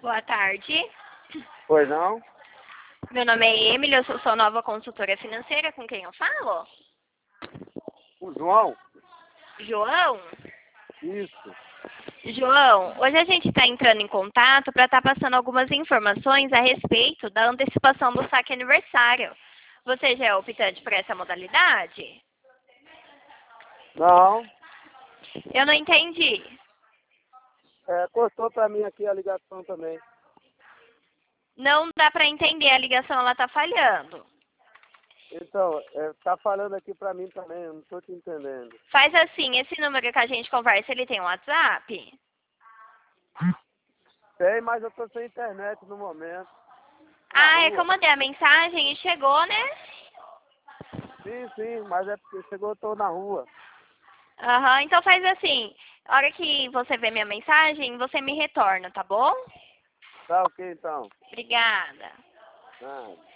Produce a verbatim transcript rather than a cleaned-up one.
Boa tarde. Pois não? Meu nome é Emily, eu sou sua nova consultora financeira. Com quem eu falo? O João? João? Isso. João, hoje a gente está entrando em contato para estar passando algumas informações a respeito da antecipação do saque aniversário. Você já é optante por essa modalidade? Não. Eu não entendi. É, cortou pra mim aqui a ligação também. Não dá para entender, a ligação ela está falhando. Então, é, tá falando aqui pra mim também, eu não tô te entendendo. Faz assim, esse número que a gente conversa, ele tem um WhatsApp? Tem, mas eu tô sem internet no momento. Na Ah, é que rua. eu mandei a mensagem e chegou, né? Sim, sim, mas é porque chegou, eu tô na rua. Aham, então faz assim, a hora que você vê minha mensagem, você me retorna, tá bom? Tá ok então. Obrigada. Ah.